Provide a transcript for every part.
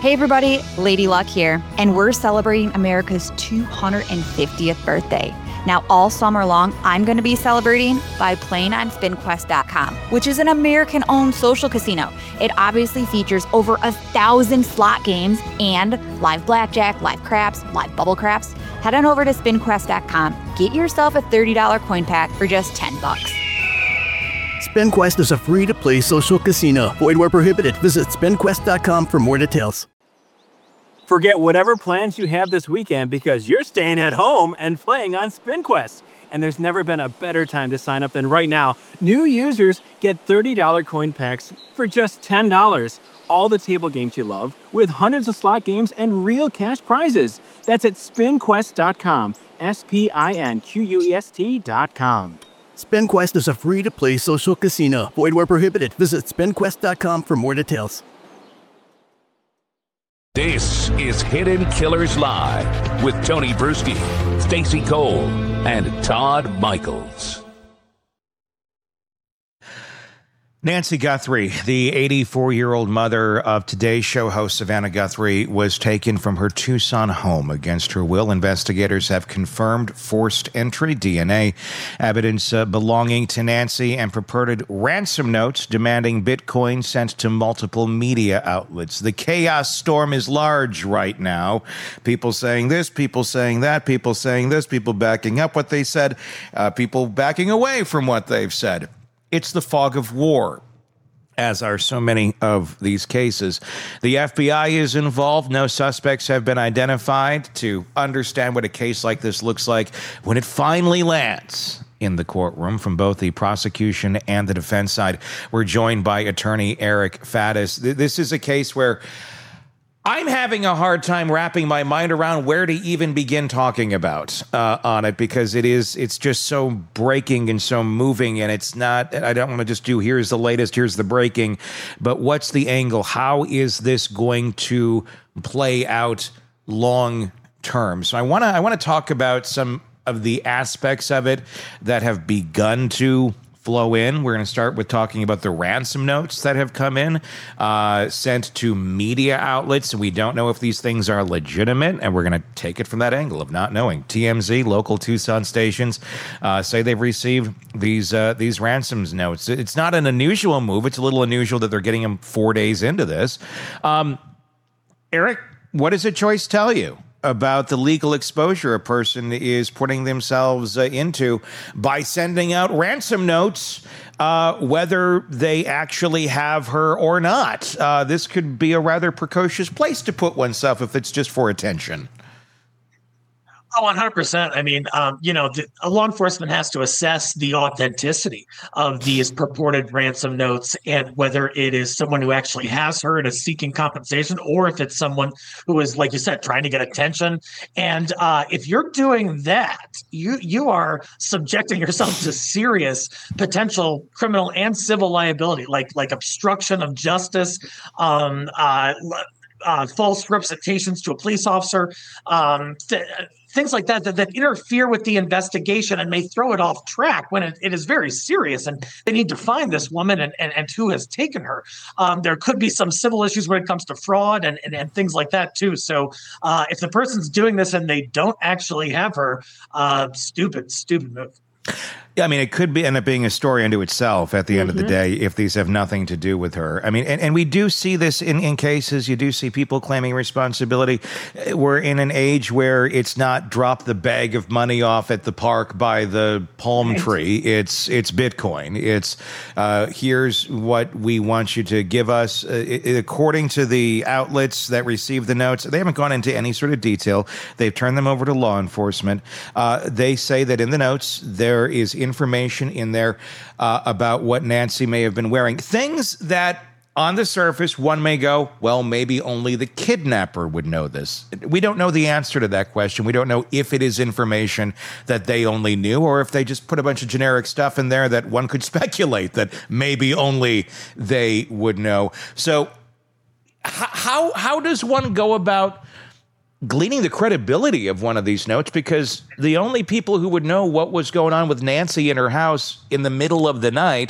Hey everybody, Lady Luck here, and we're celebrating America's 250th birthday. Now all summer long, I'm going to be celebrating by playing on SpinQuest.com, which is an American-owned social casino. It obviously features over 1,000 slot games and live blackjack, live craps, live bubble craps. Head on over to SpinQuest.com, get yourself a $30 coin pack for just $10. SpinQuest is a free-to-play social casino. Void where prohibited. Visit SpinQuest.com for more details. Forget whatever plans you have this weekend because you're staying at home and playing on SpinQuest. And there's never been a better time to sign up than right now. New users get $30 coin packs for just $10. All the table games you love with hundreds of slot games and real cash prizes. That's at SpinQuest.com. SpinQuest.com. SpinQuest is a free-to-play social casino. Void where prohibited. Visit SpinQuest.com for more details. This is Hidden Killers Live with Tony Bruschi, Stacey Cole, and Todd Michaels. Nancy Guthrie, the 84-year-old mother of Today's Show host Savannah Guthrie, was taken from her Tucson home against her will. Investigators have confirmed forced entry DNA evidence belonging to Nancy and purported ransom notes demanding Bitcoin sent to multiple media outlets. The chaos storm is large right now. People saying this, people saying that, people saying this, people backing up what they said, people backing away from what they've said. It's the fog of war, as are so many of these cases. The FBI is involved. No suspects have been identified. To understand what a case like this looks like when it finally lands in the courtroom from both the prosecution and the defense side, we're joined by attorney Eric Faddis. This is a case where I'm having a hard time wrapping my mind around where to even begin talking about on it, because it's just so breaking and so moving, and it's not, I don't want to just do here's the latest, here's the breaking, but what's the angle? How is this going to play out long term? So I want to talk about some of the aspects of it that have begun to flow in. We're going to start with talking about the ransom notes that have come in, sent to media outlets. We don't know if these things are legitimate, and we're going to take it from that angle of not knowing. TMZ, local Tucson stations, say they've received these ransoms notes. It's not an unusual move. It's a little unusual that they're getting them 4 days into this. Eric, what does a choice tell you about the legal exposure a person is putting themselves into by sending out ransom notes, whether they actually have her or not? This could be a rather precocious place to put oneself if it's just for attention. Oh, 100%. I mean, law enforcement has to assess the authenticity of these purported ransom notes and whether it is someone who actually has her and is seeking compensation, or if it's someone who is, like you said, trying to get attention. And if you're doing that, you are subjecting yourself to serious potential criminal and civil liability, like obstruction of justice, false representations to a police officer, things like that interfere with the investigation and may throw it off track when it is very serious, and they need to find this woman and who has taken her. There could be some civil issues when it comes to fraud and things like that too. So if the person's doing this and they don't actually have her, stupid move. Yeah, I mean, it could end up being a story unto itself at the end of the day if these have nothing to do with her. I mean, and we do see this in cases. You do see people claiming responsibility. We're in an age where it's not drop the bag of money off at the park by the palm tree. It's Bitcoin. It's here's what we want you to give us. According to the outlets that received the notes, they haven't gone into any sort of detail. They've turned them over to law enforcement. They say that in the notes there is information in there about what Nancy may have been wearing. Things that on the surface one may go, well, maybe only the kidnapper would know this. We don't know the answer to that question. We don't know if it is information that they only knew or if they just put a bunch of generic stuff in there that one could speculate that maybe only they would know. So how does one go about gleaning the credibility of one of these notes? Because the only people who would know what was going on with Nancy in her house in the middle of the night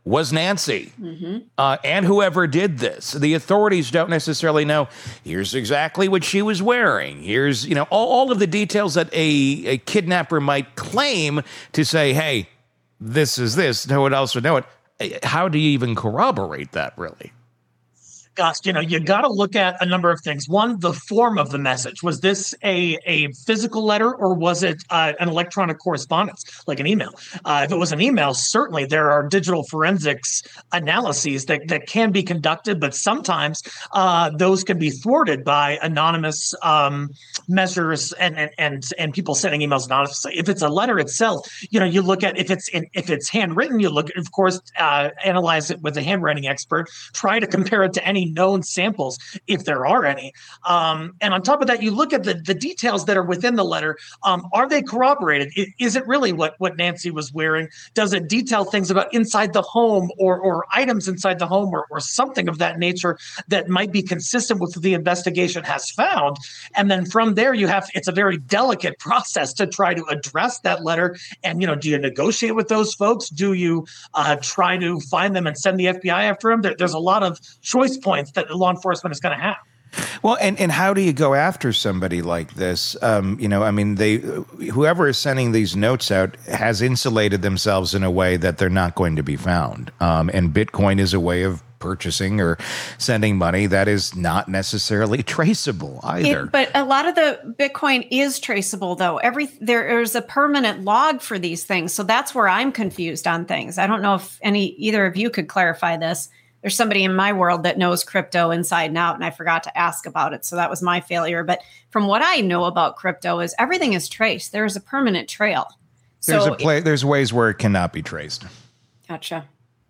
was Nancy and whoever did this. The authorities don't necessarily know, here's exactly what she was wearing. Here's, all of the details that a kidnapper might claim to say, hey, this is this. No one else would know it. How do you even corroborate that, really? Gosh, you got to look at a number of things. One, the form of the message. Was this a physical letter, or was it an electronic correspondence, like an email? If it was an email, certainly there are digital forensics analyses that can be conducted, but sometimes those can be thwarted by anonymous measures and people sending emails anonymously. If it's a letter itself, you look at if it's handwritten, you look, of course, analyze it with a handwriting expert. Try to compare it to any known samples, if there are any. And on top of that, you look at the details that are within the letter. Are they corroborated? Is it really what Nancy was wearing? Does it detail things about inside the home or items inside the home or something of that nature that might be consistent with what the investigation has found? And then from there, it's a very delicate process to try to address that letter. And, do you negotiate with those folks? Do you try to find them and send the FBI after them? There's a lot of choice points that law enforcement is going to have. Well, and how do you go after somebody like this? Whoever is sending these notes out has insulated themselves in a way that they're not going to be found. And Bitcoin is a way of purchasing or sending money that is not necessarily traceable either. But a lot of the Bitcoin is traceable, though. There's a permanent log for these things. So that's where I'm confused on things. I don't know if either of you could clarify this. There's somebody in my world that knows crypto inside and out, and I forgot to ask about it. So that was my failure. But from what I know about crypto is everything is traced. There is a permanent trail. There's ways where it cannot be traced. Gotcha.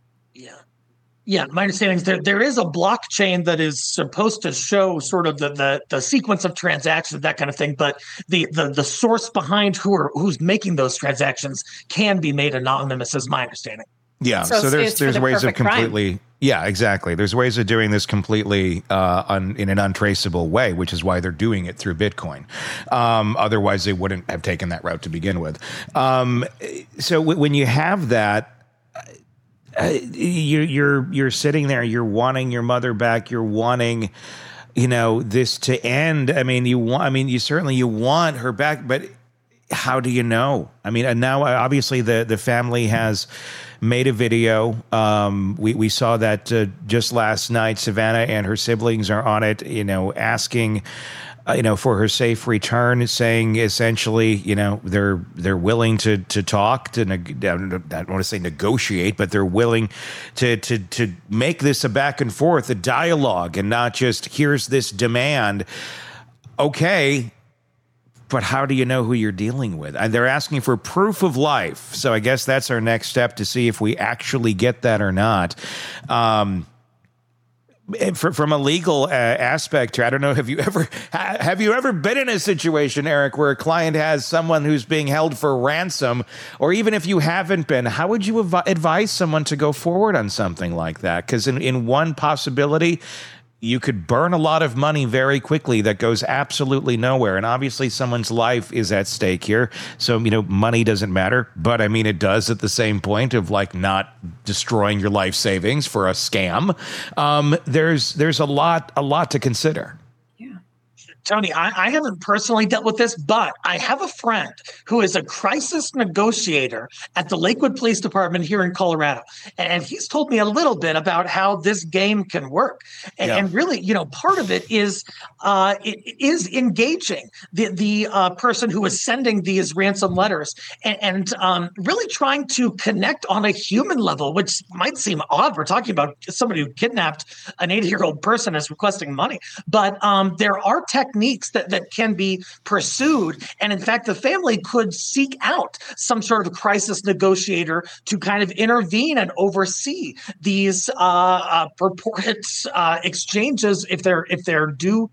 Yeah. My understanding is there is a blockchain that is supposed to show sort of the sequence of transactions, that kind of thing. But the source behind who's making those transactions can be made anonymous, is my understanding. Yeah. So there's ways of completely. Crime. Yeah, exactly. There's ways of doing this completely in an untraceable way, which is why they're doing it through Bitcoin. Otherwise, they wouldn't have taken that route to begin with. So when you have that, you're sitting there, you're wanting your mother back, you're wanting, this to end. You want her back, but how do you know? And now obviously the family has made a video. We saw that just last night. Savannah and her siblings are on it, asking, for her safe return, saying essentially, they're willing to talk, I don't want to say negotiate, but they're willing to make this a back and forth, a dialogue, and not just here's this demand. Okay. But how do you know who you're dealing with? And they're asking for proof of life. So I guess that's our next step to see if we actually get that or not. From a legal aspect, I don't know, have you ever been in a situation, Eric, where a client has someone who's being held for ransom? Or even if you haven't been, how would you advise someone to go forward on something like that? Because in one possibility, you could burn a lot of money very quickly that goes absolutely nowhere. And obviously someone's life is at stake here. So, money doesn't matter. But it does at the same point of not destroying your life savings for a scam. There's a lot to consider. Tony, I haven't personally dealt with this, but I have a friend who is a crisis negotiator at the Lakewood Police Department here in Colorado. And he's told me a little bit about how this game can work. And really, part of it is engaging the person who is sending these ransom letters and really trying to connect on a human level, which might seem odd. We're talking about somebody who kidnapped an 80-year-old person as requesting money. But there are techniques that can be pursued. And in fact, the family could seek out some sort of crisis negotiator to kind of intervene and oversee these purported exchanges if they're due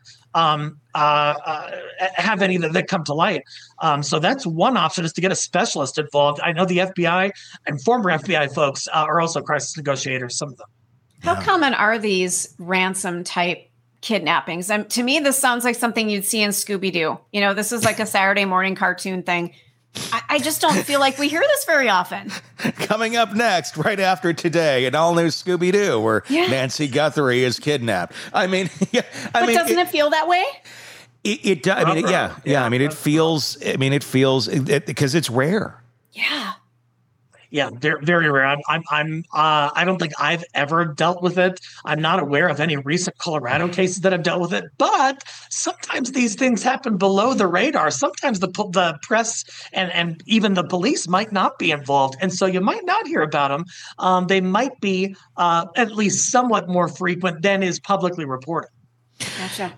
have any that come to light. So that's one option, is to get a specialist involved. I know the FBI and former FBI folks are also crisis negotiators, some of them. How common are these ransom type kidnappings? To me, this sounds like something you'd see in Scooby-Doo. This is like a Saturday morning cartoon thing. I just don't feel like we hear this very often. Coming up next, right after Today, an all-new Scooby-Doo, where Nancy Guthrie is kidnapped. I mean, doesn't it feel that way? It does. I mean, yeah. I mean, it feels because it's rare. Yeah. Yeah, very, very rare. I don't think I've ever dealt with it. I'm not aware of any recent Colorado cases that have dealt with it. But sometimes these things happen below the radar. Sometimes the press and even the police might not be involved, and so you might not hear about them. They might be at least somewhat more frequent than is publicly reported. Gotcha.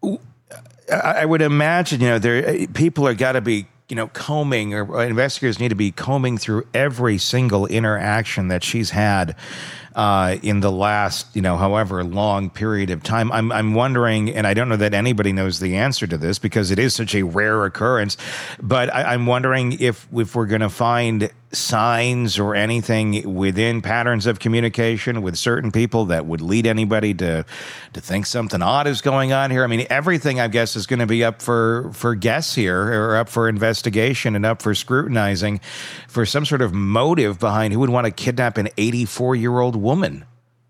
I would imagine, people are got to be, combing, or investigators need to be combing through every single interaction that she's had in the last, however long period of time. I'm wondering, and I don't know that anybody knows the answer to this because it is such a rare occurrence, but I'm wondering if we're going to find signs or anything within patterns of communication with certain people that would lead anybody to think something odd is going on here. I mean, everything, I guess, is going to be up for guess here, or up for investigation and up for scrutinizing for some sort of motive behind who would want to kidnap an 84-year-old woman.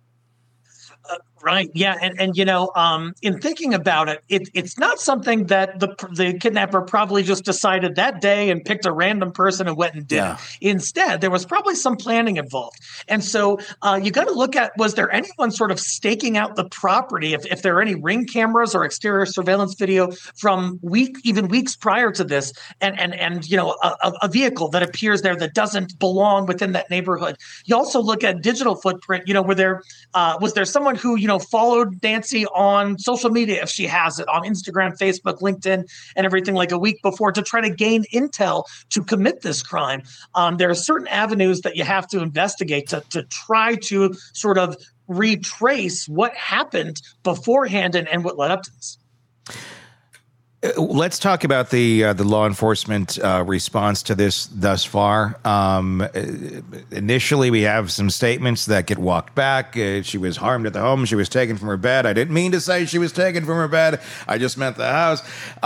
Right. Yeah. And in thinking about it, it's not something that the kidnapper probably just decided that day and picked a random person and went and did it. Instead, there was probably some planning involved. And so you got to look at, was there anyone sort of staking out the property? If there are any ring cameras or exterior surveillance video from even weeks prior to this, and a vehicle that appears there that doesn't belong within that neighborhood. You also look at digital footprint. Was there someone who, followed Nancy on social media, if she has it, on Instagram, Facebook, LinkedIn, and everything, like a week before, to try to gain intel to commit this crime? There are certain avenues that you have to investigate to try to sort of retrace what happened beforehand and what led up to this. Let's talk about the law enforcement response to this thus far. Initially, we have some statements that get walked back. She was harmed at the home. She was taken from her bed. I didn't mean to say she was taken from her bed. I just meant the house.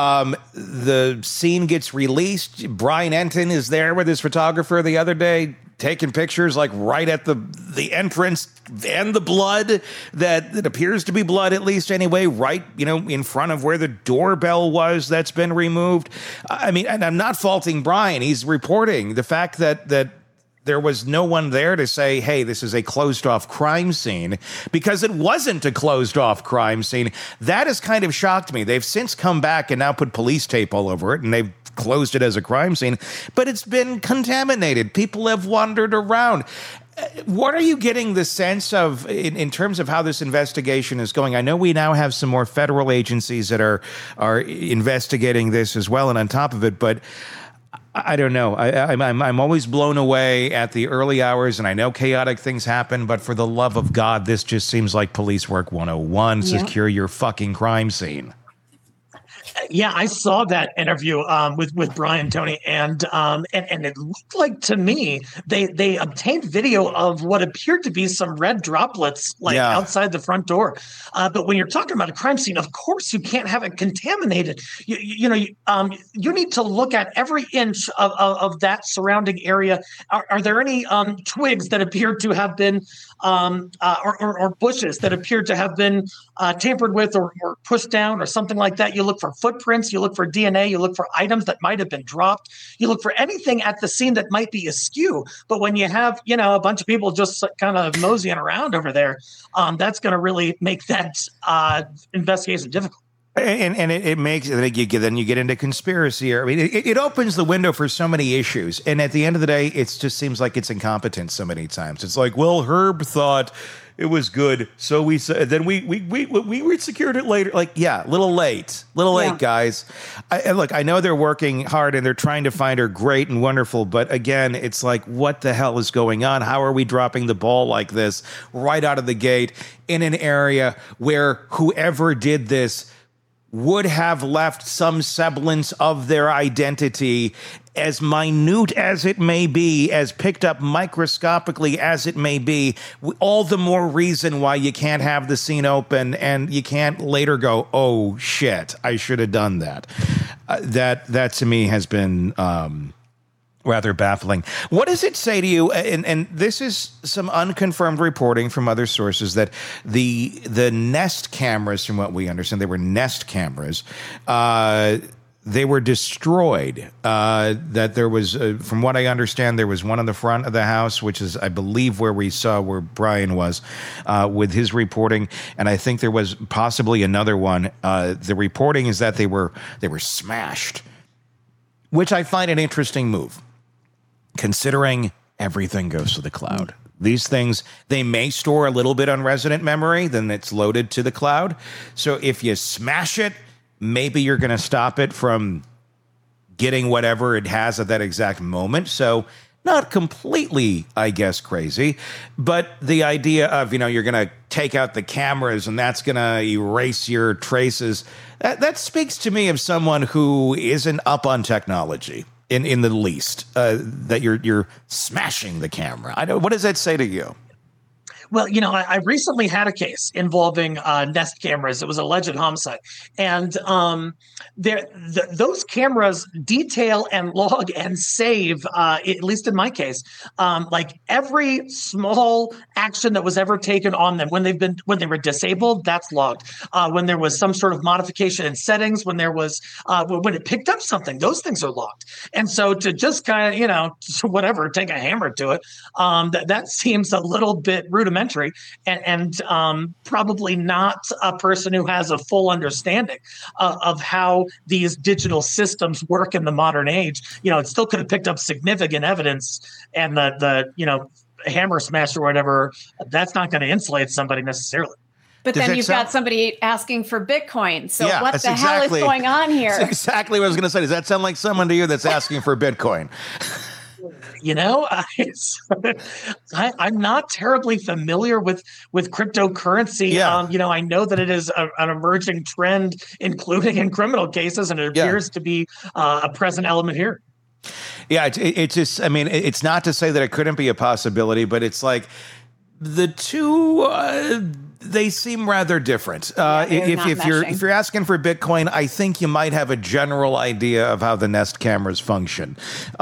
The scene gets released. Brian Enton is there with his photographer the other day, taking pictures like right at the entrance, and the blood that appears to be blood, at least anyway, right, in front of where the doorbell was that's been removed. I mean, and I'm not faulting Brian. He's reporting the fact that there was no one there to say, hey, this is a closed-off crime scene, because it wasn't a closed-off crime scene. That has kind of shocked me. They've since come back and now put police tape all over it, and they've closed it as a crime scene, but it's been contaminated. People have wandered around. What are you getting the sense of in terms of how this investigation is going? I know we now have some more federal agencies that are investigating this as well, and on top of it, but I don't know. I'm always blown away at the early hours, and I know chaotic things happen, but for the love of God, this just seems like police work 101. Yeah. Secure your fucking crime scene. Yeah, I saw that interview with Brian, Tony, and it looked like to me they obtained video of what appeared to be some red droplets outside the front door. But when you're talking about a crime scene, of course you can't have it contaminated. You need to look at every inch of that surrounding area. Are there any twigs that appear to have been or bushes that appear to have been tampered with or pushed down or something like that? You look for footprints, you look for DNA, you look for items that might have been dropped, you look for anything at the scene that might be askew. But when you have, a bunch of people just kind of moseying around over there, that's going to really make that investigation difficult. And it makes then you get into conspiracy here. I mean, it opens the window for so many issues. And at the end of the day, it just seems like it's incompetent so many times. It's like, well, Herb thought it was good, so we said. Then we secured it later. Like, yeah, little late, guys. I know they're working hard and they're trying to find her great and wonderful, but again, it's like, what the hell is going on? How are we dropping the ball like this right out of the gate in an area where whoever did this would have left some semblance of their identity, as minute as it may be, as picked up microscopically as it may be, all the more reason why you can't have the scene open and you can't later go, oh, shit, I should have done that. That to me has been rather baffling. What does it say to you? And this is some unconfirmed reporting from other sources that the Nest cameras, from what we understand, they were Nest cameras. They were destroyed. That there was, from what I understand, there was one on the front of the house, which is, I believe, where we saw where Brian was with his reporting, and I think there was possibly another one. The reporting is that they were smashed, which I find an interesting move, considering everything goes to the cloud. These things, they may store a little bit on resident memory, then it's loaded to the cloud. So if you smash it, maybe you're going to stop it from getting whatever it has at that exact moment. So not completely, I guess, crazy, but the idea of, you're going to take out the cameras and that's going to erase your traces, that speaks to me of someone who isn't up on technology in the least, that you're smashing the camera. What does that say to you? Well, I recently had a case involving Nest cameras. It was a alleged homicide. And those cameras detail and log and save, at least in my case, like every small action that was ever taken on them when they were disabled, that's logged. When there was some sort of modification in settings, when it picked up something, those things are logged. And so to just kind of, take a hammer to it, that seems a little bit rudimentary. And probably not a person who has a full understanding of how these digital systems work in the modern age. It still could have picked up significant evidence, and the hammer smash or whatever, that's not going to insulate somebody necessarily. But then you've got somebody asking for Bitcoin. So yeah, what the hell is going on here? That's exactly what I was going to say. Does that sound like someone to you that's asking for Bitcoin? I'm not terribly familiar with cryptocurrency. Yeah. I know that it is an emerging trend, including in criminal cases, and it appears to be a present element here. Yeah, it's just, it's not to say that it couldn't be a possibility, but it's like the two, they seem rather different. If you're asking for Bitcoin, I think you might have a general idea of how the Nest cameras function,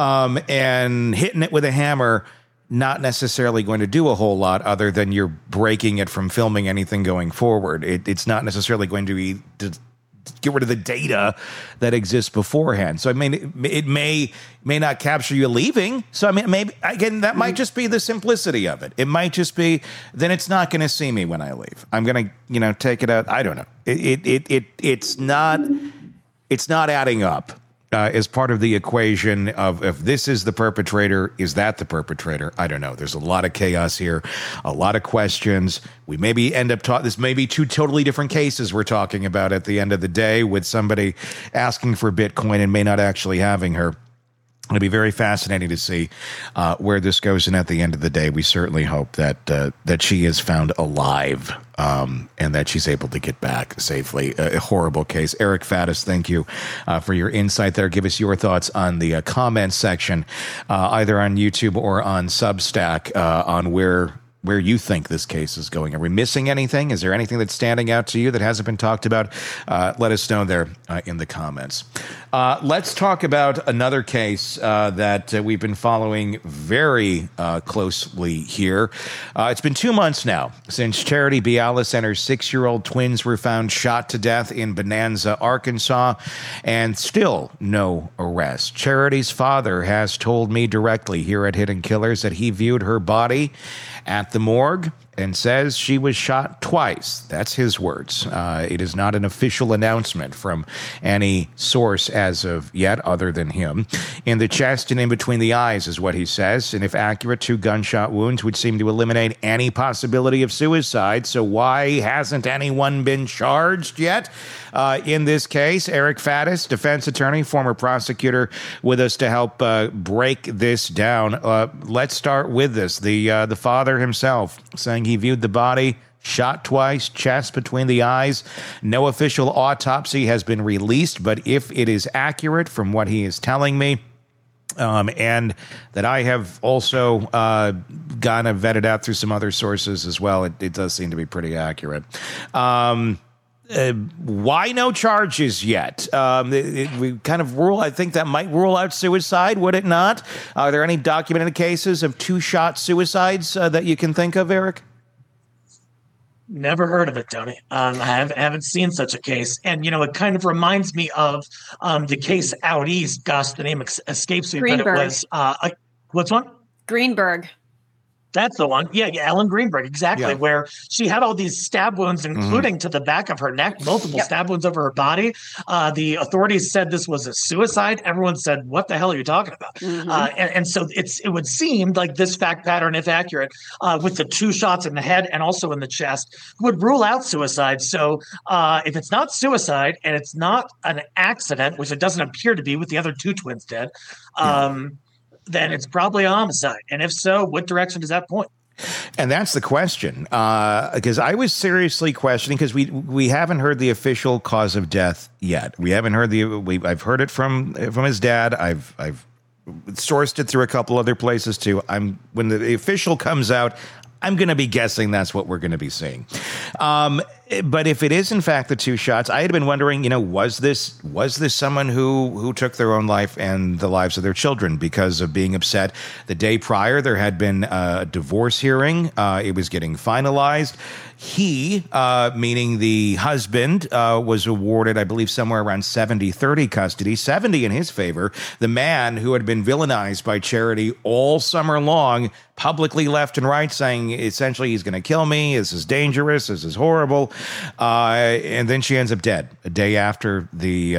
and hitting it with a hammer, not necessarily going to do a whole lot other than you're breaking it from filming anything going forward. It's not necessarily going to be get rid of the data that exists beforehand. So it may not capture you leaving. So maybe again, that might just be the simplicity of it. It might just be, then it's not going to see me when I leave. I'm going to take it out. I don't know. It's not adding up. As part of the equation of if this is the perpetrator, is that the perpetrator? I don't know. There's a lot of chaos here, a lot of questions. We maybe end up this may be two totally different cases we're talking about at the end of the day, with somebody asking for Bitcoin and may not actually having her. It'll be very fascinating to see where this goes. And at the end of the day, we certainly hope that she is found alive and that she's able to get back safely. A horrible case. Eric Faddis, thank you for your insight there. Give us your thoughts on the comments section, either on YouTube or on Substack, on where you think this case is going. Are we missing anything? Is there anything that's standing out to you that hasn't been talked about? Let us know there in the comments. Let's talk about another case that we've been following very closely here. It's been 2 months now since Charity Bialis and her 6-year-old twins were found shot to death in Bonanza, Arkansas, and still no arrest. Charity's father has told me directly here at Hidden Killers that he viewed her body at the morgue and says she was shot twice. That's his words. It is not an official announcement from any source as of yet, other than him. In the chest and in between the eyes is what he says. And if accurate, 2 gunshot wounds would seem to eliminate any possibility of suicide. So why hasn't anyone been charged yet? In this case, Eric Faddis, defense attorney, former prosecutor, with us to help break this down. Let's start with this. The father himself saying he viewed the body shot twice, chest between the eyes. No official autopsy has been released, but if it is accurate from what he is telling me, and that I have also kind of vetted out through some other sources as well, it does seem to be pretty accurate. Why no charges yet? We kind of I think that might rule out suicide, would it not? Are there any documented cases of two-shot suicides that you can think of, Eric? Never heard of it, Tony. I haven't seen such a case. And, it kind of reminds me of the case out east. Gosh, the name escapes me, Greenberg. But it was, what's one? Greenberg. That's the one. Yeah, Ellen Greenberg, exactly, where she had all these stab wounds, including to the back of her neck, multiple stab wounds over her body. The authorities said this was a suicide. Everyone said, what the hell are you talking about? And so it would seem like this fact pattern, if accurate, with the 2 shots in the head and also in the chest, would rule out suicide. So if it's not suicide and it's not an accident, which it doesn't appear to be with the other 2 twins dead, then it's probably a homicide. And if so, what direction does that point? And that's the question, because I was seriously questioning, because we haven't heard the official cause of death yet. We haven't heard I've heard it from his dad. I've sourced it through a couple other places too. When the official comes out, I'm going to be guessing that's what we're going to be seeing. But if it is in fact the 2 shots, I had been wondering, was this someone who took their own life and the lives of their children because of being upset? The day prior, there had been a divorce hearing. It was getting finalized. He, meaning the husband, was awarded, I believe, somewhere around 70-30 custody, 70 in his favor. The man who had been villainized by Charity all summer long, publicly left and right, saying essentially he's going to kill me, this is dangerous, this is horrible. And then she ends up dead a day after the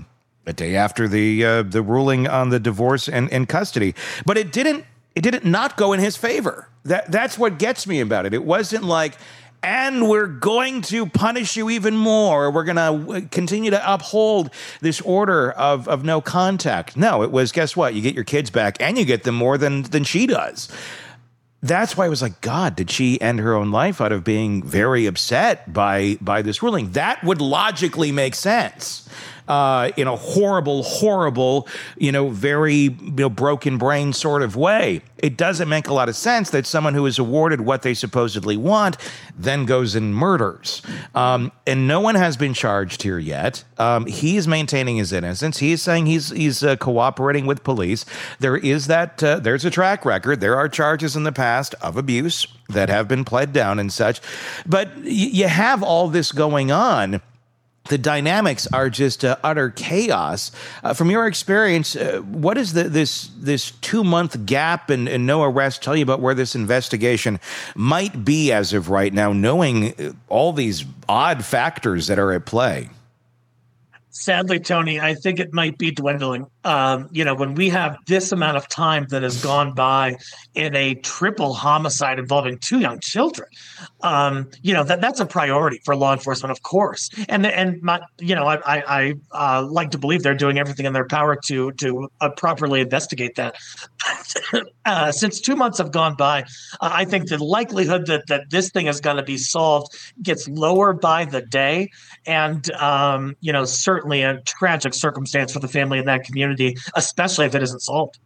ruling on the divorce and custody. But it didn't not go in his favor. That's what gets me about it. It wasn't like, and we're going to punish you even more. We're going to continue to uphold this order of no contact. No, it was, guess what? You get your kids back and you get them more than she does. That's why I was like, God, did she end her own life out of being very upset by this ruling? That would logically make sense. In a horrible, very broken brain sort of way. It doesn't make a lot of sense that someone who is awarded what they supposedly want then goes and murders. And no one has been charged here yet. He is maintaining his innocence. He is saying he's cooperating with police. There is there's a track record. There are charges in the past of abuse that have been pled down and such. But you have all this going on. The dynamics are just utter chaos. From your experience, what does this 2-month gap and no arrest tell you about where this investigation might be as of right now, knowing all these odd factors that are at play? Sadly, Tony, I think it might be dwindling. When we have this amount of time that has gone by in a triple homicide involving 2 young children, that's a priority for law enforcement, of course. I like to believe they're doing everything in their power to properly investigate that. Since 2 months have gone by, I think the likelihood that this thing is going to be solved gets lower by the day. And, certainly a tragic circumstance for the family in that community, especially if it isn't solved.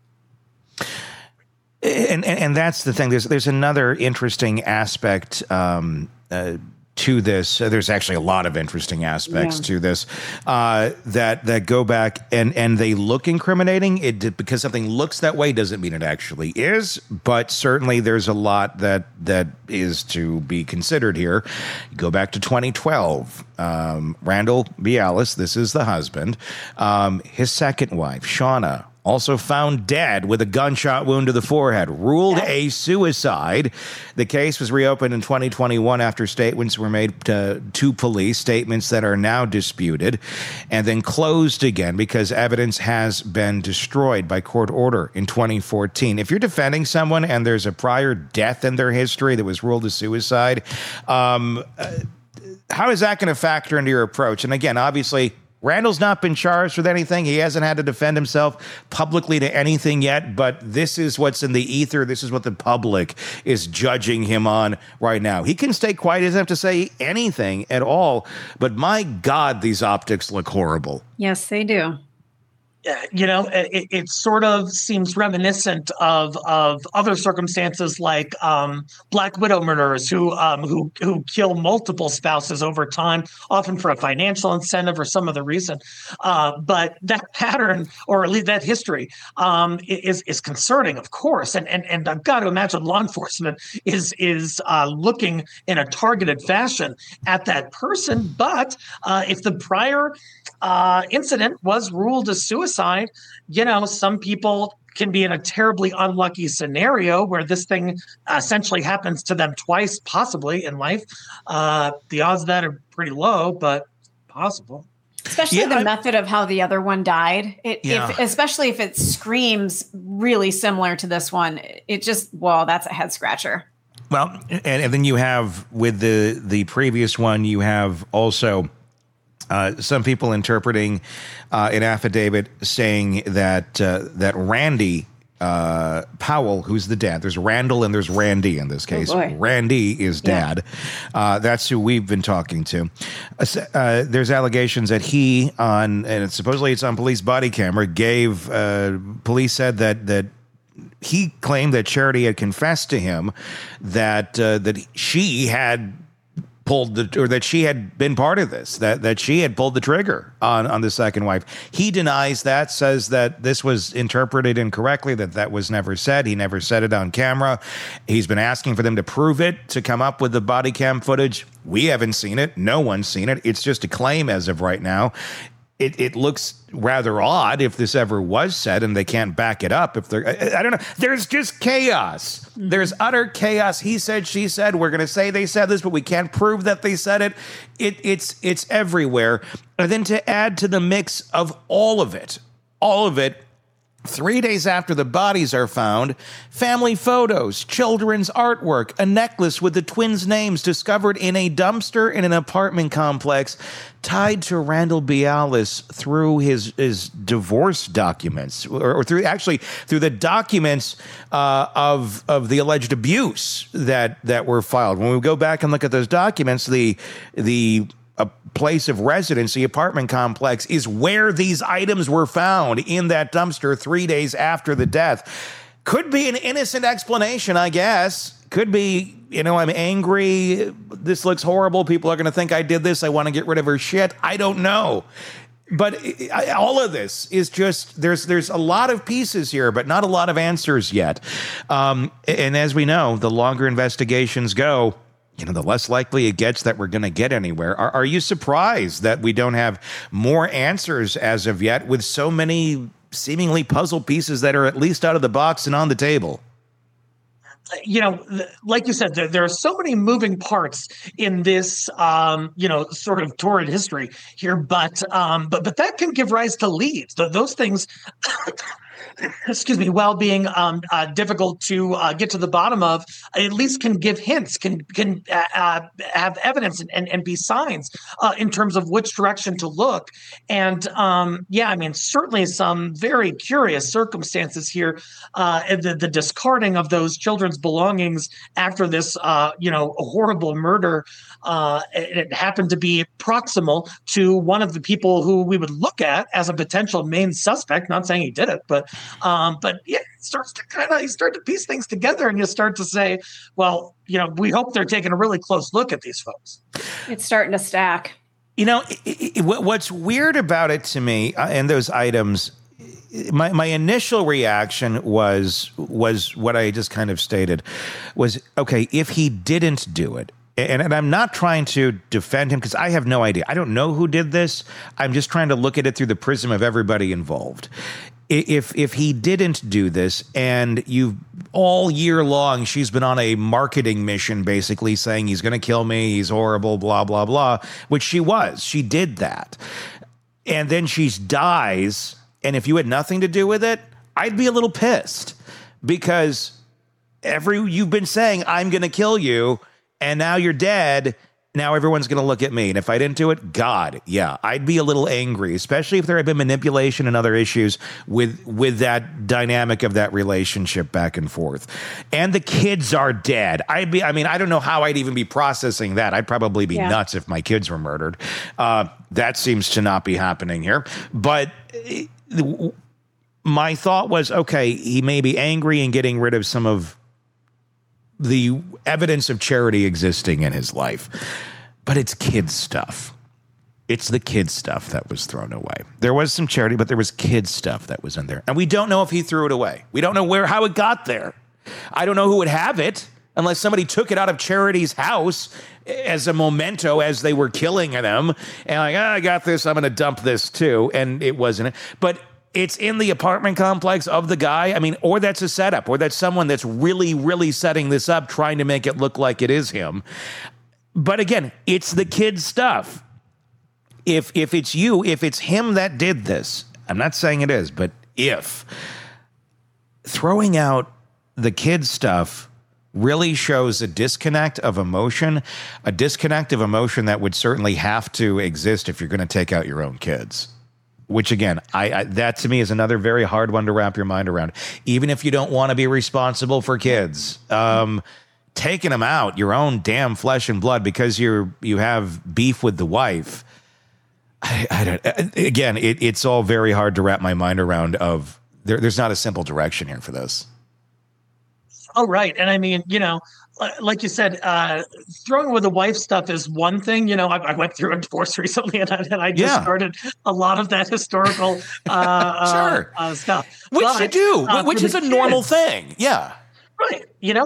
And that's the thing. There's another interesting aspect to this. There's actually a lot of interesting aspects to this that go back and they look incriminating. Because something looks that way doesn't mean it actually is, but certainly there's a lot that is to be considered here. Go back to 2012. Randall Bialis, this is the husband, his second wife, Shauna, also found dead with a gunshot wound to the forehead, ruled a suicide. The case was reopened in 2021 after statements were made to police, statements that are now disputed, and then closed again because evidence has been destroyed by court order in 2014. If you're defending someone and there's a prior death in their history that was ruled a suicide, how is that going to factor into your approach? And again, obviously, Randall's not been charged with anything. He hasn't had to defend himself publicly to anything yet, but this is what's in the ether. This is what the public is judging him on right now. He can stay quiet. He doesn't have to say anything at all, but my God, these optics look horrible. Yes, they do. it sort of seems reminiscent of other circumstances like Black widow murderers who kill multiple spouses over time, often for a financial incentive or some other reason. But that pattern, or at least that history, is concerning, of course. And I've got to imagine law enforcement is looking in a targeted fashion at that person. But if the prior incident was ruled as suicide, some people can be in a terribly unlucky scenario where this thing essentially happens to them twice, possibly in life. The odds of that are pretty low, but possible. Especially the method of how the other one died. Especially if it screams really similar to this one, that's a head scratcher. Well, and then you have with the previous one, you have also some people interpreting an affidavit saying that Randy Powell, who's the dad. There's Randall and there's Randy in this case. Randy is dad. That's who we've been talking to. There's allegations that he and supposedly it's on police body camera, police said that he claimed that Charity had confessed to him that she had that she had been part of this, that she had pulled the trigger on the second wife. He denies that, says that this was interpreted incorrectly, that was never said. He never said it on camera. He's been asking for them to prove it, to come up with the body cam footage. We haven't seen it. No one's seen it. It's just a claim as of right now. It looks rather odd if this ever was said and they can't back it up. I don't know. There's just chaos. There's utter chaos. He said, she said. We're going to say they said this, but we can't prove that they said it. It's everywhere. And then to add to the mix of all of it, 3 days after the bodies are found, family photos, children's artwork, a necklace with the twins' names discovered in a dumpster in an apartment complex tied to Randall Bialis through his divorce documents, or through the documents of the alleged abuse that were filed. When we go back and look at those documents, the place of residence, the apartment complex, is where these items were found, in that dumpster 3 days after the death. Could be an innocent explanation, I guess. Could be, I'm angry. This looks horrible. People are going to think I did this. I want to get rid of her shit. I don't know. But all of this is just, there's a lot of pieces here, but not a lot of answers yet. And as we know, the longer investigations go, the less likely it gets that we're going to get anywhere. Are you surprised that we don't have more answers as of yet, with so many seemingly puzzle pieces that are at least out of the box and on the table? Like you said, there are so many moving parts in this, sort of torrid history here, but that can give rise to leads. Those things, excuse me, while being difficult to get to the bottom of, at least can give hints, can have evidence and be signs in terms of which direction to look. And certainly some very curious circumstances here. The discarding of those children's belongings after this, horrible murder. It happened to be proximal to one of the people who we would look at as a potential main suspect. Not saying he did it, but you start to piece things together, and you start to say, well, we hope they're taking a really close look at these folks. It's starting to stack. What's weird about it to me, and those items, my initial reaction was what I just kind of stated, was, okay, if he didn't do it, and I'm not trying to defend him because I have no idea. I don't know who did this. I'm just trying to look at it through the prism of everybody involved. If he didn't do this, and all year long she's been on a marketing mission basically saying he's going to kill me, he's horrible, blah, blah, blah, which she did that. And then she dies, and if you had nothing to do with it, I'd be a little pissed, because you've been saying, I'm going to kill you, and now you're dead. Now everyone's going to look at me. And if I didn't do it, God, yeah, I'd be a little angry, especially if there had been manipulation and other issues with that dynamic of that relationship back and forth. And the kids are dead. I don't know how I'd even be processing that. I'd probably be nuts if my kids were murdered. That seems to not be happening here. But my thought was, okay, he may be angry and getting rid of some of the evidence of charity existing in his life, but it's kids stuff. It's the kids stuff that was thrown away. There was some charity, but there was kids stuff that was in there. And we don't know if he threw it away. We don't know how it got there. I don't know who would have it unless somebody took it out of Charity's house as a memento as they were killing them. And like, I got this, I'm going to dump this too. And it wasn't. But it's in the apartment complex of the guy. I mean, or that's a setup, or that's someone that's really, really setting this up, trying to make it look like it is him. But again, it's the kid stuff. If it's you, if it's him that did this, I'm not saying it is, but if throwing out the kid stuff really shows a disconnect of emotion that would certainly have to exist if you're going to take out your own kids. Which again, I that to me is another very hard one to wrap your mind around. Even if you don't want to be responsible for kids, taking them out, your own damn flesh and blood, because you have beef with the wife. It's all very hard to wrap my mind around. There's not a simple direction here for this. Oh, right. And I mean, like you said, throwing with the wife stuff is one thing. I went through a divorce recently, and I discarded a lot of that historical stuff. Which you do, which is a normal thing. Yeah. Right.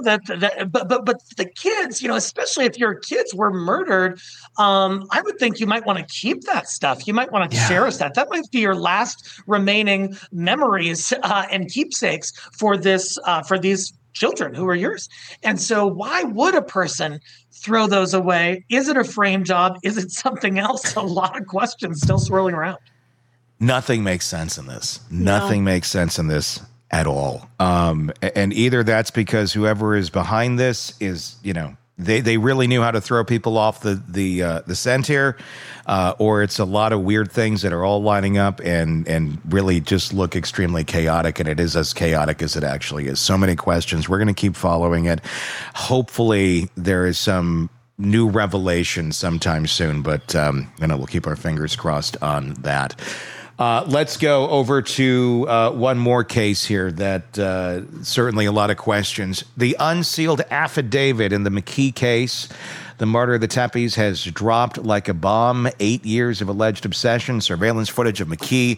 But the kids, especially if your kids were murdered, I would think you might want to keep that stuff. You might want to cherish that. That might be your last remaining memories and keepsakes for these children who are yours. And so why would a person throw those away? Is it a frame job? Is it something else? A lot of questions still swirling around. Nothing makes sense in this. Nothing makes sense in this at all. And either that's because whoever is behind this is, they really knew how to throw people off the scent here, or it's a lot of weird things that are all lining up and really just look extremely chaotic. And it is as chaotic as it actually is. So many questions. We're going to keep following it. Hopefully there is some new revelation sometime soon, but we'll keep our fingers crossed on that. Let's go over to one more case here that certainly a lot of questions. The unsealed affidavit in the McKee case. The murder of the Tepes has dropped like a bomb. 8 years of alleged obsession. Surveillance footage of McKee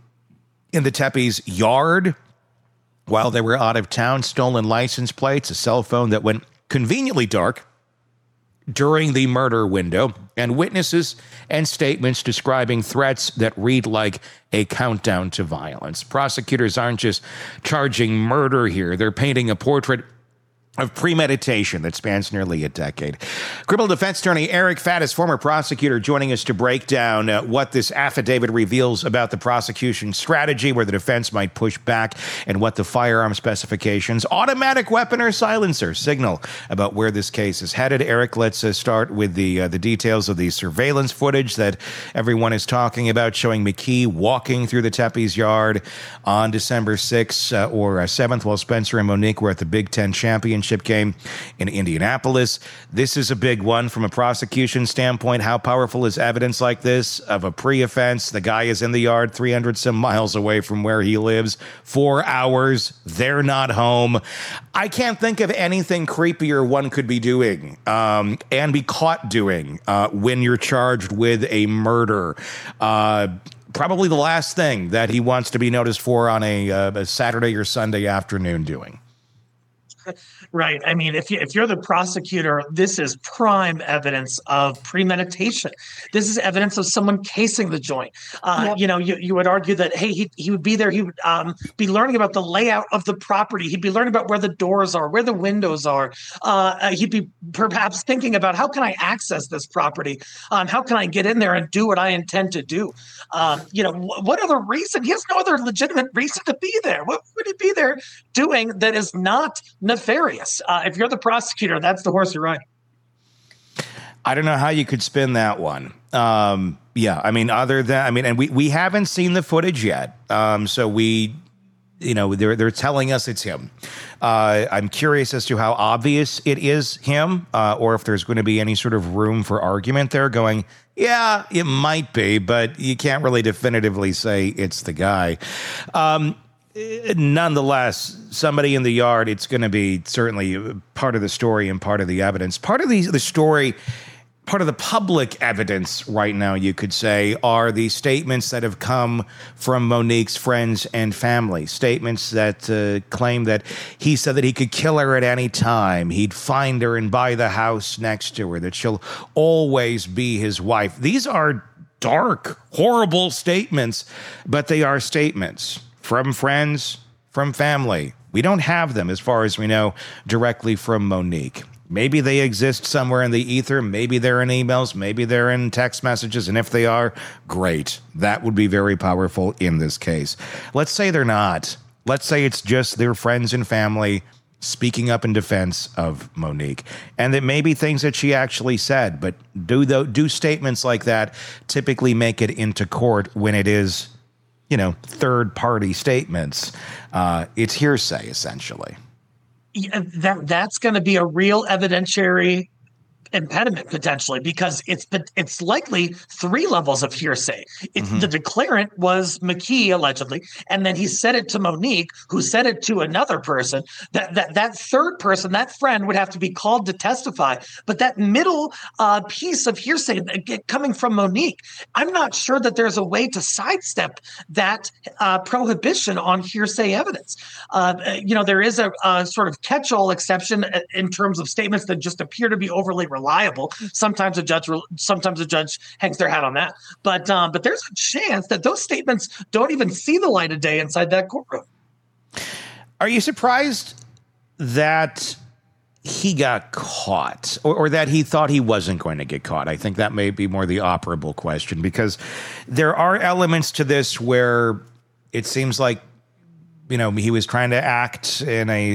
in the Tepes' yard while they were out of town. Stolen license plates. A cell phone that went conveniently dark during the murder window, and witnesses and statements describing threats that read like a countdown to violence. Prosecutors aren't just charging murder here. They're painting a portrait of premeditation that spans nearly a decade. Criminal defense attorney Eric Faddis, former prosecutor, joining us to break down what this affidavit reveals about the prosecution strategy, where the defense might push back, and what the firearm specifications, automatic weapon or silencer, signal about where this case is headed. Eric, let's start with the details of the surveillance footage that everyone is talking about, showing McKee walking through the Tepes' yard on December 6th or 7th while Spencer and Monique were at the Big Ten Championship game in Indianapolis. This is a big one from a prosecution standpoint. How powerful is evidence like this of a pre-offense? The guy is in the yard 300 some miles away from where he lives. 4 hours. They're not home. I can't think of anything creepier one could be doing and be caught doing when you're charged with a murder. Probably the last thing that he wants to be noticed for on a Saturday or Sunday afternoon doing. Right. I mean, if you're the prosecutor, this is prime evidence of premeditation. This is evidence of someone casing the joint. You would argue that, hey, he would be there. He would be learning about the layout of the property. He'd be learning about where the doors are, where the windows are. He'd be perhaps thinking about, how can I access this property? How can I get in there and do what I intend to do? What other reason? He has no other legitimate reason to be there. What would he be there doing that is not nefarious? If you're the prosecutor, that's the horse you're riding. I don't know how you could spin that one. And we haven't seen the footage yet. So we they're telling us it's him. I'm curious as to how obvious it is him, or if there's going to be any sort of room for argument there going, yeah, it might be, but you can't really definitively say it's the guy. Nonetheless, somebody in the yard, it's going to be certainly part of the story and part of the evidence. Part of the story, part of the public evidence right now, you could say, are the statements that have come from Monique's friends and family. Statements that claim that he said that he could kill her at any time. He'd find her and buy the house next to her, that she'll always be his wife. These are dark, horrible statements, but they are statements from friends, from family. We don't have them, as far as we know, directly from Monique. Maybe they exist somewhere in the ether. Maybe they're in emails. Maybe they're in text messages. And if they are, great. That would be very powerful in this case. Let's say they're not. Let's say it's just their friends and family speaking up in defense of Monique. And that maybe things that she actually said. But do statements like that typically make it into court when it is, third-party statements? It's hearsay, essentially. Yeah, that's going to be a real evidentiary impediment potentially, because it's likely three levels of hearsay. The declarant was McKee, allegedly, and then he said it to Monique, who said it to another person. That third person, that friend, would have to be called to testify. But that middle piece of hearsay coming from Monique, I'm not sure that there's a way to sidestep that prohibition on hearsay evidence. There is a sort of catch-all exception in terms of statements that just appear to be overly reliable. Sometimes a judge hangs their hat on that, but there's a chance that those statements don't even see the light of day inside that courtroom. Are you surprised that he got caught, or that he thought he wasn't going to get caught? I think that may be more the operable question, because there are elements to this where it seems like he was trying to act in a,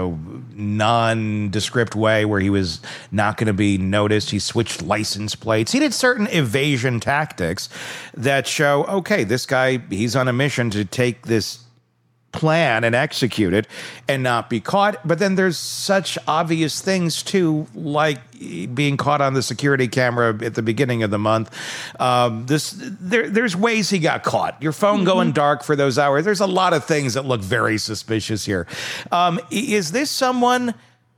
nondescript way where he was not going to be noticed. He switched license plates. He did certain evasion tactics that show, okay, this guy, he's on a mission to take this plan and execute it and not be caught. But then there's such obvious things too, like being caught on the security camera at the beginning of the month. There's ways he got caught. Your phone going dark for those hours. There's a lot of things that look very suspicious here. Is this someone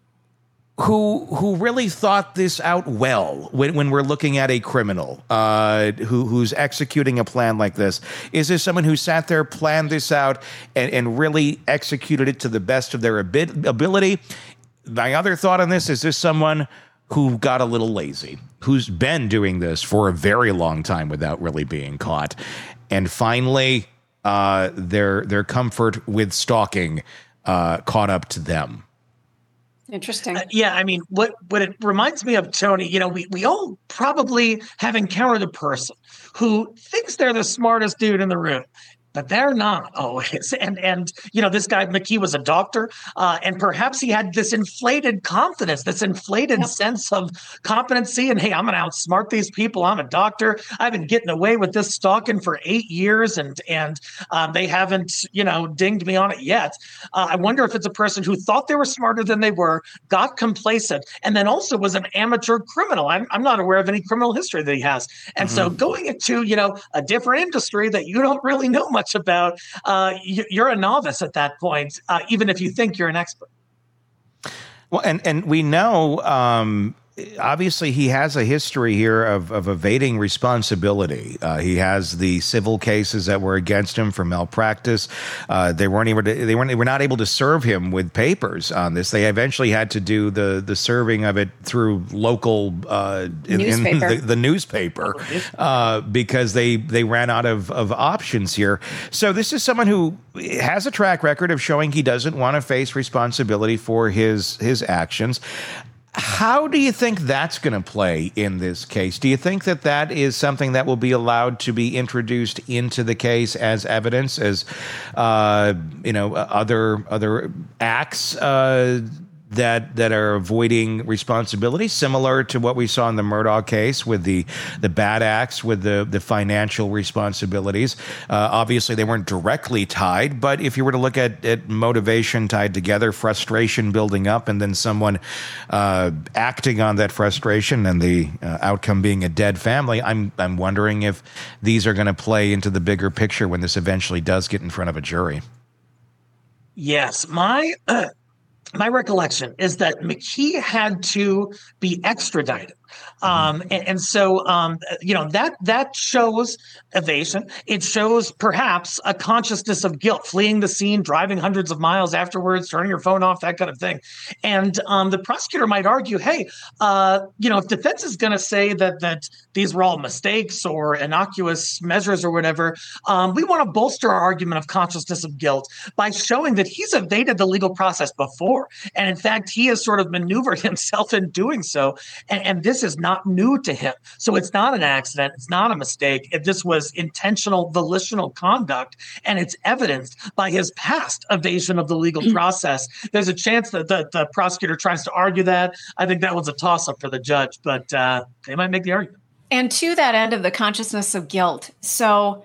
who really thought this out well when we're looking at a criminal who's executing a plan like this? Is this someone who sat there, planned this out, and really executed it to the best of their ability? My other thought on this, is this someone who got a little lazy, who's been doing this for a very long time without really being caught, and finally their comfort with stalking caught up to them? Interesting. What it reminds me of, Tony, we all probably have encountered a person who thinks they're the smartest dude in the room, but they're not always. And this guy, McKee, was a doctor, and perhaps he had this inflated confidence, this inflated sense of competency. And, hey, I'm going to outsmart these people. I'm a doctor. I've been getting away with this stalking for 8 years, and they haven't, dinged me on it yet. I wonder if it's a person who thought they were smarter than they were, got complacent, and then also was an amateur criminal. I'm not aware of any criminal history that he has. And so going into, a different industry that you don't really know much about, you're a novice at that point, even if you think you're an expert. Well, and we know, obviously, he has a history here of evading responsibility. He has the civil cases that were against him for malpractice. They were not able to serve him with papers on this. They eventually had to do the serving of it through local newspaper. In the newspaper because they ran out of options here. So this is someone who has a track record of showing he doesn't want to face responsibility for his actions. How do you think that's going to play in this case? Do you think that is something that will be allowed to be introduced into the case as evidence, as other acts that are avoiding responsibility, similar to what we saw in the Murdaugh case with the bad acts, with the financial responsibilities. Obviously, they weren't directly tied, but if you were to look at motivation tied together, frustration building up, and then someone acting on that frustration and the outcome being a dead family, I'm wondering if these are going to play into the bigger picture when this eventually does get in front of a jury. Yes, my recollection is that McKee had to be extradited. And so, that shows evasion. It shows perhaps a consciousness of guilt, fleeing the scene, driving hundreds of miles afterwards, turning your phone off, that kind of thing. And the prosecutor might argue, hey, if defense is going to say that these were all mistakes or innocuous measures or whatever, we want to bolster our argument of consciousness of guilt by showing that he's evaded the legal process before. And in fact, he has sort of maneuvered himself in doing so. And this is not new to him. So it's not an accident. It's not a mistake. This was intentional, volitional conduct, and it's evidenced by his past evasion of the legal process. There's a chance that the prosecutor tries to argue that. I think that was a toss-up for the judge, but they might make the argument. And to that end of the consciousness of guilt, so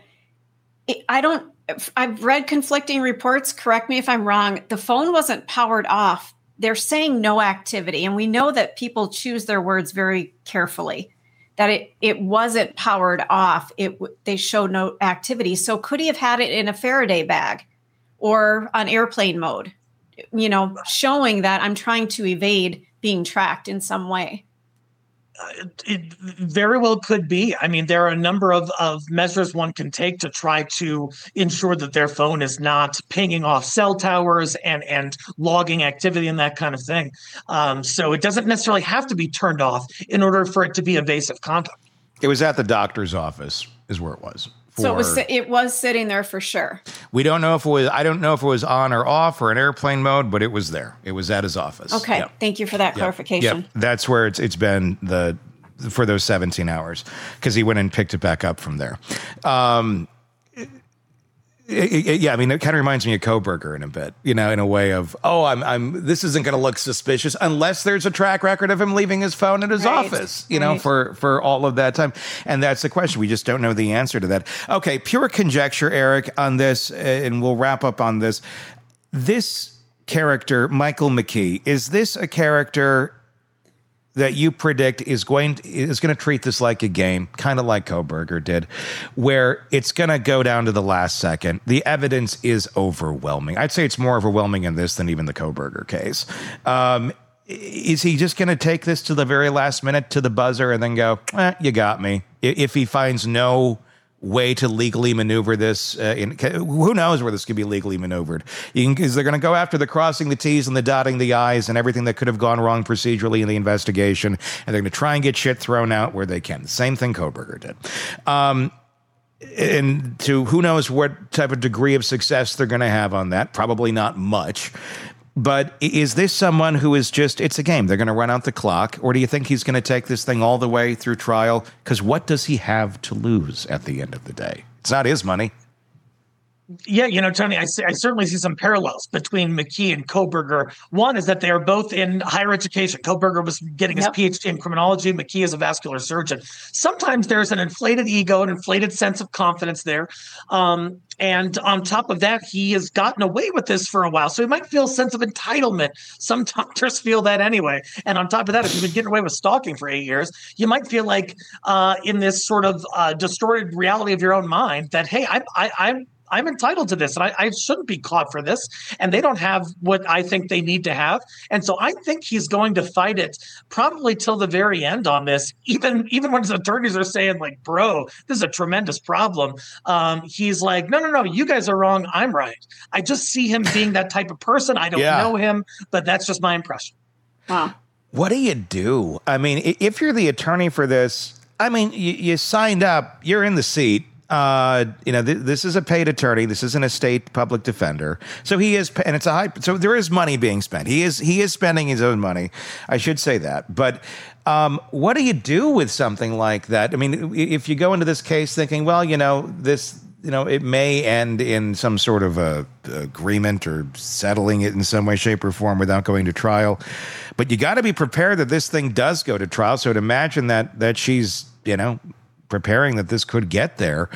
I've read conflicting reports. Correct me if I'm wrong. The phone wasn't powered off. They're saying no activity. And we know that people choose their words very carefully, that it wasn't powered off. They showed no activity. So could he have had it in a Faraday bag or on airplane mode, showing that I'm trying to evade being tracked in some way? It very well could be. I mean, there are a number of measures one can take to try to ensure that their phone is not pinging off cell towers and logging activity and that kind of thing. So it doesn't necessarily have to be turned off in order for it to be evasive conduct. It was at the doctor's office is where it was. So it was sitting there for sure. We don't know if it was. I don't know if it was on or off or in airplane mode, but it was there. It was at his office. Okay, yep. Thank you for that clarification. Yep. That's where it's been for those 17 hours because he went and picked it back up from there. I mean, it kind of reminds me of Kohberger in a bit, in a way of, this isn't going to look suspicious unless there's a track record of him leaving his phone at his office, for all of that time. And that's the question. We just don't know the answer to that. Okay, pure conjecture, Eric, on this, and we'll wrap up on this. This character, Michael McKee, is this a character that you predict is going to treat this like a game, kind of like Kohberger did, where it's going to go down to the last second? The evidence is overwhelming. I'd say it's more overwhelming in this than even the Kohberger case. Is he just going to take this to the very last minute, to the buzzer, and then go, you got me? If he finds no way to legally maneuver this, who knows where this could be legally maneuvered? Because they're going to go after the crossing the T's and the dotting the I's and everything that could have gone wrong procedurally in the investigation, and they're going to try and get shit thrown out where they can. The same thing Kohberger did. And to who knows what type of degree of success they're going to have on that. Probably not much. But is this someone who is just, it's a game, they're going to run out the clock? Or do you think he's going to take this thing all the way through trial? Because what does he have to lose at the end of the day? It's not his money. Yeah, Tony, I certainly see some parallels between McKee and Kohberger. One is that they are both in higher education. Kohberger was getting his PhD in criminology. McKee is a vascular surgeon. Sometimes there's an inflated ego, an inflated sense of confidence there. And on top of that, he has gotten away with this for a while. So he might feel a sense of entitlement. Some doctors feel that anyway. And on top of that, if you've been getting away with stalking for 8 years, you might feel like in this sort of distorted reality of your own mind that, hey, I'm entitled to this, and I shouldn't be caught for this. And they don't have what I think they need to have. And so I think he's going to fight it probably till the very end on this, even when his attorneys are saying, like, bro, this is a tremendous problem. He's like, no, you guys are wrong. I'm right. I just see him being that type of person. I don't know him, but that's just my impression. Wow. What do you do? I mean, if you're the attorney for this, I mean, you signed up, you're in the seat. This is a paid attorney. This isn't a state public defender. So he is, and it's so there is money being spent. He is spending his own money. I should say that. But what do you do with something like that? I mean, if you go into this case thinking, well, it may end in some sort of a agreement or settling it in some way, shape, or form without going to trial. But you got to be prepared that this thing does go to trial. So to imagine that she's, preparing that this could get there.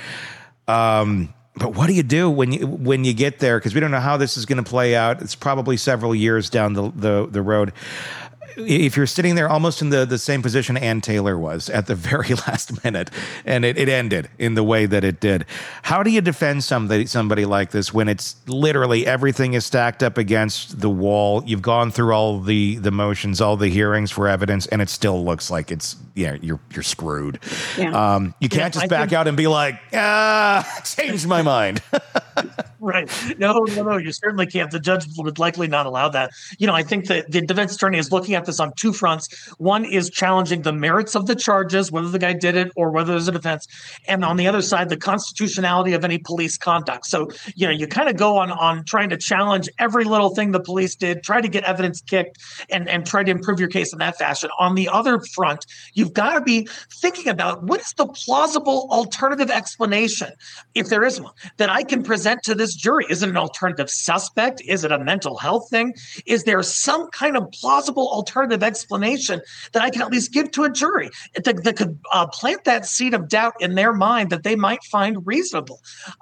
But what do you do when you get there? Because we don't know how this is going to play out. It's probably several years down the road. If you're sitting there almost in the same position Ann Taylor was at the very last minute, and it ended in the way that it did, how do you defend somebody like this when it's literally everything is stacked up against the wall? You've gone through all the motions, all the hearings for evidence, and it still looks like you're screwed. Yeah. You can't just back out and be like, changed my mind. Right. No, you certainly can't. The judge would likely not allow that. I think that the defense attorney is looking at this on two fronts. One is challenging the merits of the charges, whether the guy did it or whether there's a defense. And on the other side, the constitutionality of any police conduct. So, you kind of go on trying to challenge every little thing the police did, try to get evidence kicked and try to improve your case in that fashion. On the other front, you've got to be thinking about what is the plausible alternative explanation, if there is one, that I can present to this jury. Is it an alternative suspect? Is it a mental health thing? Is there some kind of plausible alternative explanation that I can at least give to a jury that could plant that seed of doubt in their mind that they might find reasonable?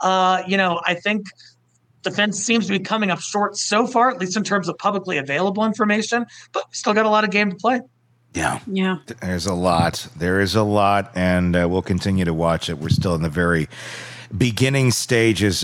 I think defense seems to be coming up short so far, at least in terms of publicly available information, but we still got a lot of game to play. Yeah. There is a lot, and we'll continue to watch it. We're still in the very beginning stages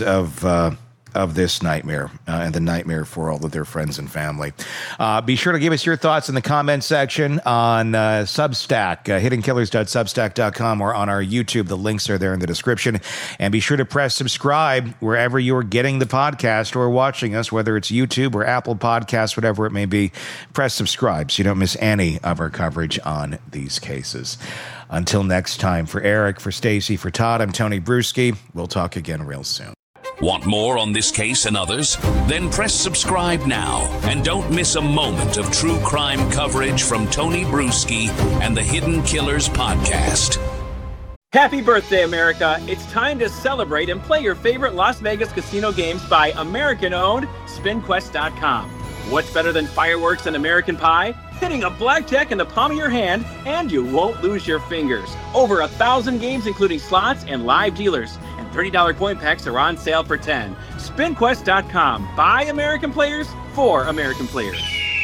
of this nightmare and the nightmare for all of their friends and family. Be sure to give us your thoughts in the comment section on Substack, hiddenkillers.substack.com, or on our YouTube. The links are there in the description. And be sure to press subscribe wherever you're getting the podcast or watching us, whether it's YouTube or Apple Podcasts, whatever it may be. Press subscribe so you don't miss any of our coverage on these cases. Until next time, for Eric, for Stacy, for Todd, I'm Tony Bruschi. We'll talk again real soon. Want more on this case and others? Then press subscribe now and don't miss a moment of true crime coverage from Tony Bruschi and the Hidden Killers podcast. Happy birthday, America. It's time to celebrate and play your favorite Las Vegas casino games by American-owned SpinQuest.com. What's better than fireworks and American Pie? Hitting a blackjack in the palm of your hand, and you won't lose your fingers. Over 1,000 games, including slots and live dealers. And $30 coin packs are on sale for $10. SpinQuest.com. By American players, for American players.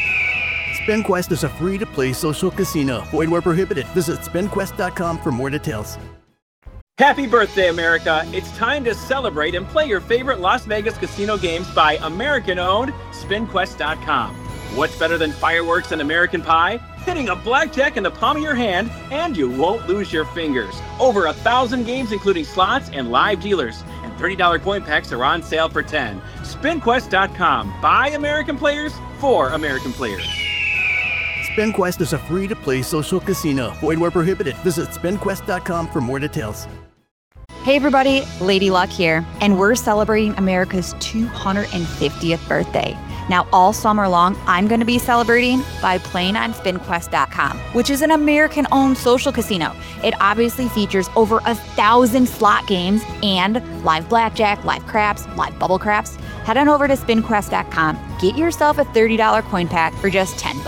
SpinQuest is a free-to-play social casino. Void where prohibited. Visit SpinQuest.com for more details. Happy birthday, America. It's time to celebrate and play your favorite Las Vegas casino games by American-owned SpinQuest.com. What's better than fireworks and American Pie? Hitting a blackjack in the palm of your hand, and you won't lose your fingers. Over 1,000 games, including slots and live dealers. And $30 coin packs are on sale for $10. SpinQuest.com. By American players, for American players. SpinQuest is a free-to-play social casino. Void where prohibited. Visit SpinQuest.com for more details. Hey everybody, Lady Luck here, and we're celebrating America's 250th birthday. Now, all summer long, I'm going to be celebrating by playing on SpinQuest.com, which is an American-owned social casino. It obviously features over 1,000 slot games and live blackjack, live craps, live bubble craps. Head on over to SpinQuest.com. Get yourself a $30 coin pack for just $10.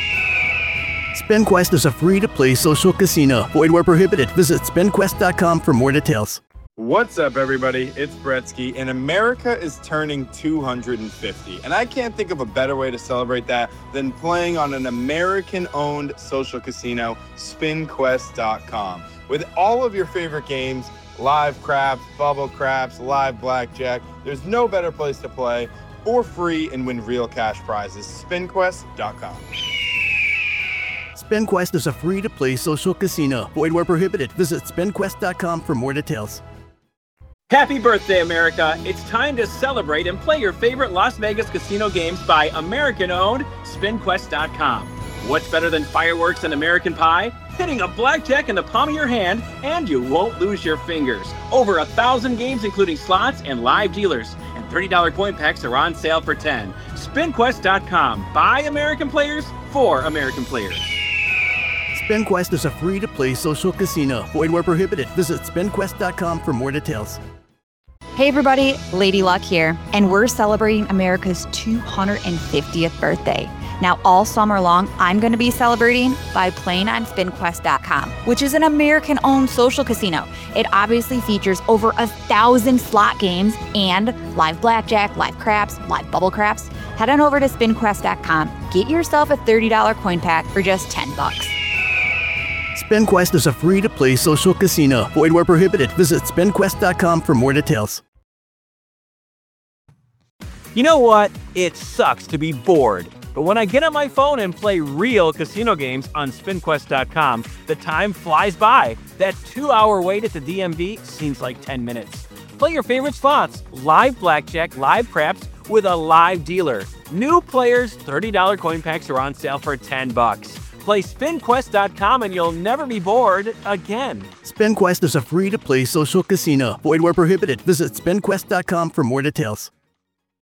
SpinQuest is a free-to-play social casino. Void where prohibited. Visit SpinQuest.com for more details. What's up, everybody? It's Bretsky, and America is turning 250. And I can't think of a better way to celebrate that than playing on an American-owned social casino, SpinQuest.com. With all of your favorite games, live craps, bubble craps, live blackjack, there's no better place to play for free and win real cash prizes. SpinQuest.com. SpinQuest is a free-to-play social casino. Void where prohibited. Visit SpinQuest.com for more details. Happy birthday, America. It's time to celebrate and play your favorite Las Vegas casino games by American-owned SpinQuest.com. What's better than fireworks and American Pie? Hitting a blackjack in the palm of your hand, and you won't lose your fingers. Over 1,000 games, including slots and live dealers. And $30 coin packs are on sale for $10. SpinQuest.com. By American players, for American players. SpinQuest is a free-to-play social casino. Void where prohibited. Visit SpinQuest.com for more details. Hey everybody, Lady Luck here, and we're celebrating America's 250th birthday. Now, all summer long, I'm going to be celebrating by playing on SpinQuest.com, which is an American-owned social casino. It obviously features over 1,000 slot games and live blackjack, live craps, live bubble craps. Head on over to SpinQuest.com. Get yourself a $30 coin pack for just $10. SpinQuest is a free-to-play social casino. Void where prohibited. Visit SpinQuest.com for more details. You know what? It sucks to be bored. But when I get on my phone and play real casino games on SpinQuest.com, the time flies by. That 2-hour wait at the DMV seems like 10 minutes. Play your favorite slots, live blackjack, live craps, with a live dealer. New players, $30 coin packs are on sale for $10. Play SpinQuest.com and you'll never be bored again. SpinQuest is a free-to-play social casino. Void where prohibited. Visit SpinQuest.com for more details.